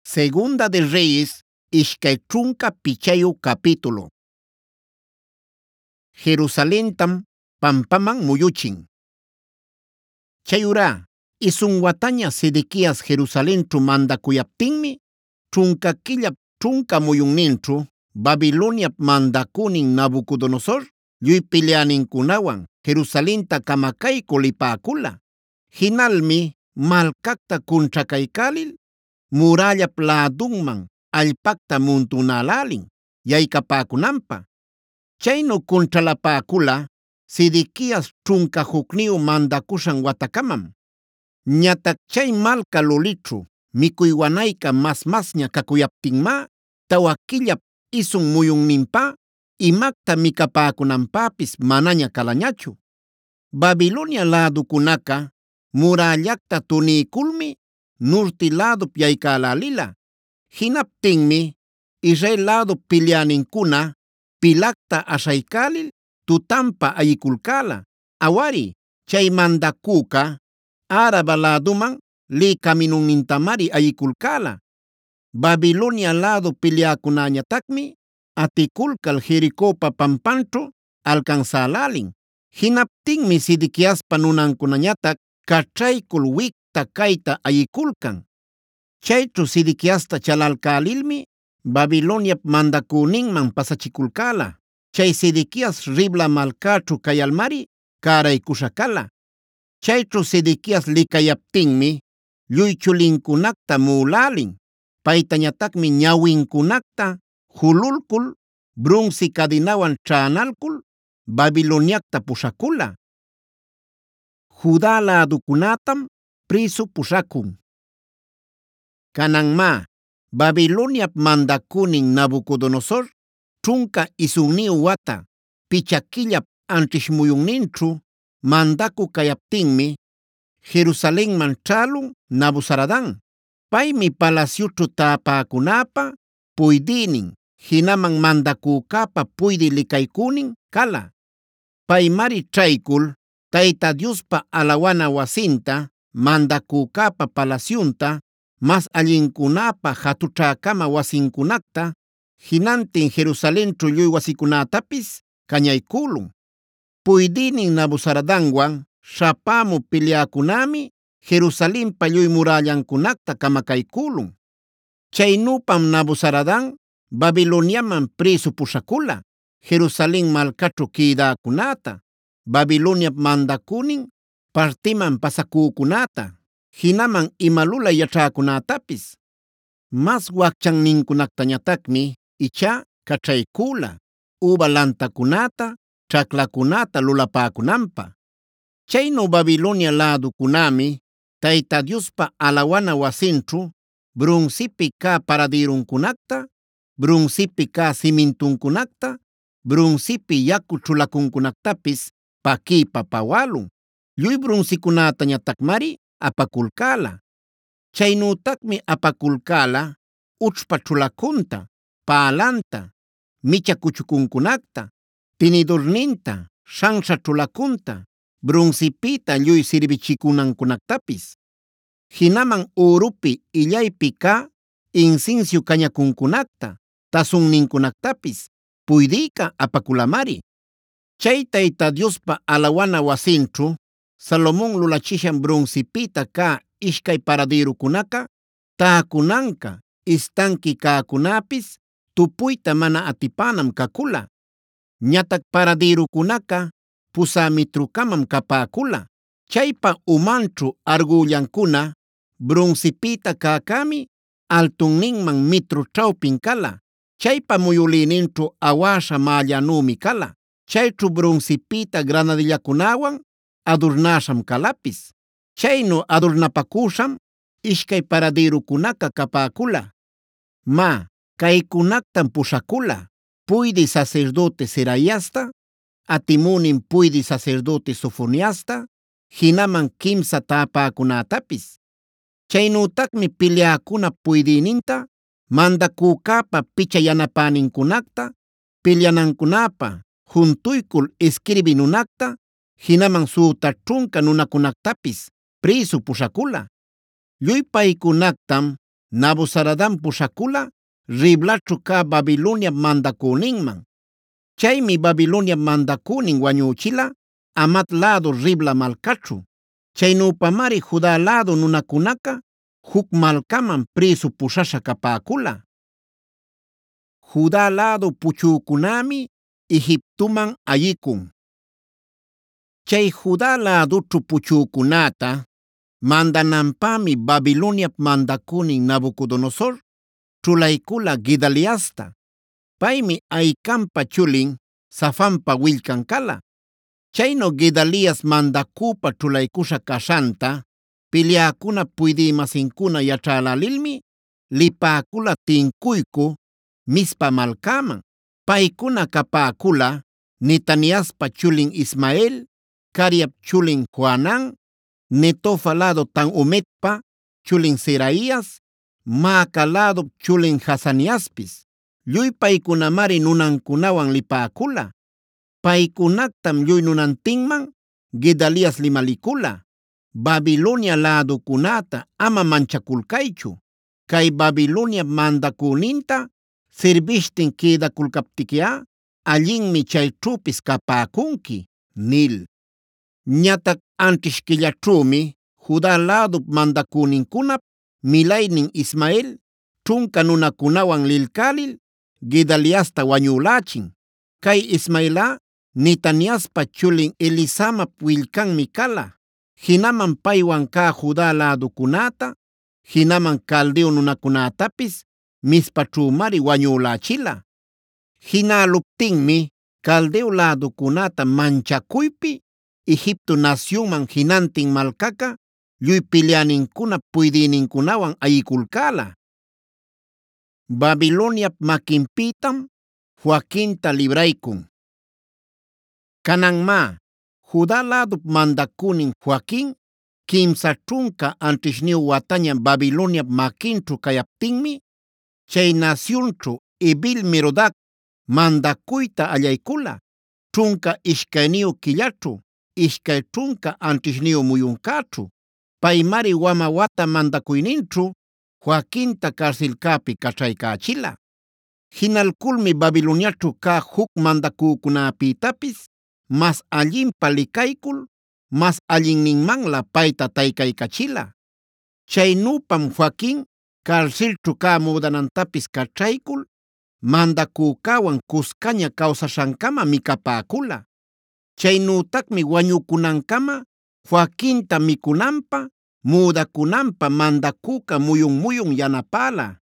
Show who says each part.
Speaker 1: Segunda de Reyes, ishkay trunka pichayu capítulo. Jerusalentam pampaman muyuchin. Chayura, isun wataña Sedequias Jerusalenchu mandakuyaptinmi, trunka killap trunka muyunninchu, Babiloniap mandakunin Nabucodonosor, lluy peleaninkunawan Jerusalenta kamakayku lipaakula. Hinalmi malkakta kunchakaykalil, murallap ladunman allpakta muntunalaalin, yaykapakunanpa. Chaynu kunchalapaakula Sedequias trunka hukniyu mandakushan watakamam. Ñatak chay malka lulichu mikuy wanayka masña kakuyaptinma, tawa killap isun muyunninpa imakta mikapakunanpapis manaña kalañachu. Babilonia ladukunaka murallakta tuniykulmi norte ladup yaykalaalila. Hinaptinmi Israel ladu peleaninkuna pilakta ashaykalil tutanpa ayikulkala. Awari, chay mandakuka Araba laduman li kaminunnintamari ayikulkala. Babilonia ladu peleakunañatakmi atikulkal Jericopa pampanchu alcanzalalin. Hinaptinmi Sedequiaspa nunankunañatak kachaykul wikta kayta ayikulkan. Chaychu Sedequiasta chalalkalilmi Babiloniap mandakuninman pasachikulkala. Chay Sedequias Ribla malkachu kayalmari karaykusha kala. Chaychu Sedequias likayaptinmi lluy chulinkunakta mulalin. Paytañatakmi ñawinkunakta hululkul bronce cadinawan cha'analkul Babiloniakta pushakula. Judá ladukunatam preso pushakun. Kananma, Babiloniap mandakunin Nabucodonosor trunka isunniyu wata pichakillap anchish muyunninchu mandaku kayaptinmi Jerusalenman chalun Nabuzaradan. Paymi palaciuchu tapakunapa puydinin, hinaman mandakukapa puydi likaykunin kala. Paymari chaykul Tayta Diospa alawana wasinta, mandakukapa palaciunta, mas allinkunapa hatuchakama wasinkunakta, hinantin Jerusalenchu lluy wasikunatapis kañaykulun. Puydinin Nabuzaradanwan shapamu peleakunami Jerusalenpa lluy murallankunakta kamakaykulun. Chaynupam Nabuzaradan Babiloniaman preso pushakula, Jerusalén malkachu kidakunata, Babiloniap mandakunin partiman pasakukunata, hinaman imalula yachäkunatapis. Mas wakchanninkunaktañatakmi icha kachaykula, uva lantakunata, chaclakunata lulapakunanpa. Chaynu Babilonia ladukunami Tayta Diospa alawana wasinchu broncepi ka paradirunkunakta, broncepi ka simintunkunakta, broncepi yaku chulakunkunaktapis pakipa pawalun. Lluy broncekunatañatakmari apakulkala. Chaynutakmi apakulkala uchpa chulakunta, paalanta, micha kuchukunkunakta, tinidorninta, shansha chulakunta, broncepita lluy sirvichikunankunaktapis. Hinaman urupi illaypi ka incienso kañakunkunakta, tasunninkunaktapis puydiyka apakulamari. Chay Tayta Diospa alawana wasinchu Salomón lulachishan broncepita ka ishkay paradirukunaka, taakunanka, istanki kaakunapis tupuyta mana atipanam kakula. Ñatak paradirukunaka pusamitrukamam kapaakula. Chaypa umanchu argullankuna broncepita kaakami altunninman metro chawpin kala. Chaypa muyulininchu awasha mallanumi kala. Chaychu broncepita granadillakunawan adornasham kalapis. Chaynu adornapakusham ishkay paradirukunaka kapaakula. Ma, kaykunaktam pushakula puydi sacerdote Seraiasta, atimunin puydi sacerdote Sofoniasta, hinaman kimsa tapakunatapis. Chaynutakmi peleakuna puydininta, mandakukapa picha yanapaninkunakta, peleanankunapa juntuykul escribinunakta, hinaman suta trunka nunakunaktapis preso pushakula. Lluy paykunaktam Nabuzaradan pushakula Riblaćhu kaq Babilonia mandakuninman. Chaymi Babilonia mandakunin wañuchila Hamat lado Ribla malkaćhu. Chaynupamari Judá lado nunakunaqa huk malkaman presu pushasha kapäkula. Judá lado puchükunami Egiptoman ayikun. Chay Judá ladoćhu puchükunata mandananpaqmi Babilonia mandakunin Nabucodonosor ćhulaykula Gedaliasta. Paymi Ahicampa chulin Safanpa willkan kala. Chayno Gedalias mandakupa ćhulaykusha kashanta peleakuna puydïmasinkuna yachälälilmi lipäkula tinkuyku Mizpa malkaman. Paykuna kapäkula Netaniaspa chulin Ismael, Cariap chulin Johanan, Netofa lado Tanhumetpa chulin Seraías, Maaca lado chulin Hasaniaspis. Lluy paykunamari nunankunawan lipäkula. Paykunaktam lluy nunantinman Gedalias limalikula. Babilonia ladokunata ama manchakulkaychu. Kay Babilonia mandakuninta sirbishtin quedakulkaptiki'a allinmi chayćhupis kapäkunki nil. Ñataq antish killaćhümi Judá lado mandakuninkunap milaynin Ismael ćhunka nunakunawan lilkälil Gedaliasta wañulachin. Kay Ismael'a Netaniaspa chulin Elisamap willkanmi kala. Hinaman paywan kaq Judá ladokunata, hinaman Caldeo nunakunatapis Mizpaćhümari wañulachila. Hinäluptinmi Caldeo ladokunata manchakuypi Egipto nacionman hinantin malkaqa lluy peleaninkuna puydïninkunawan ayikulkala. Babiloniap makinpitam Joaquinta libraykun. Kananma Judá lado mandakunin Joaquin kimsa ćhunka antishniyu wataña Babiloniap makinćhu kayaptinmi chay nacionćhu Evil-Merodach mandakuyta allaykula. Ćhunka ishkayniyu killaćhu, ishkay ćhunka antishniyu muyunkaćhu. Paymari wama wata mandakuyninćhu Joaquinta karsilkapi kachraykachila. Hinalkulmi Babiloniaćhu kaq huk mandakukunapitapis mas allinpa likaykul mas allinninmanla payta taykaykachila. Chaynupam Joaquin karsilćhu kaq mudanantapis kachraykul mandakukawan kuskaña kawsashankama mikapäkula. Chaynütakmi wañukunankama Joaquinta mikunanpa mudakunanpa mandakuka muyun yanapala.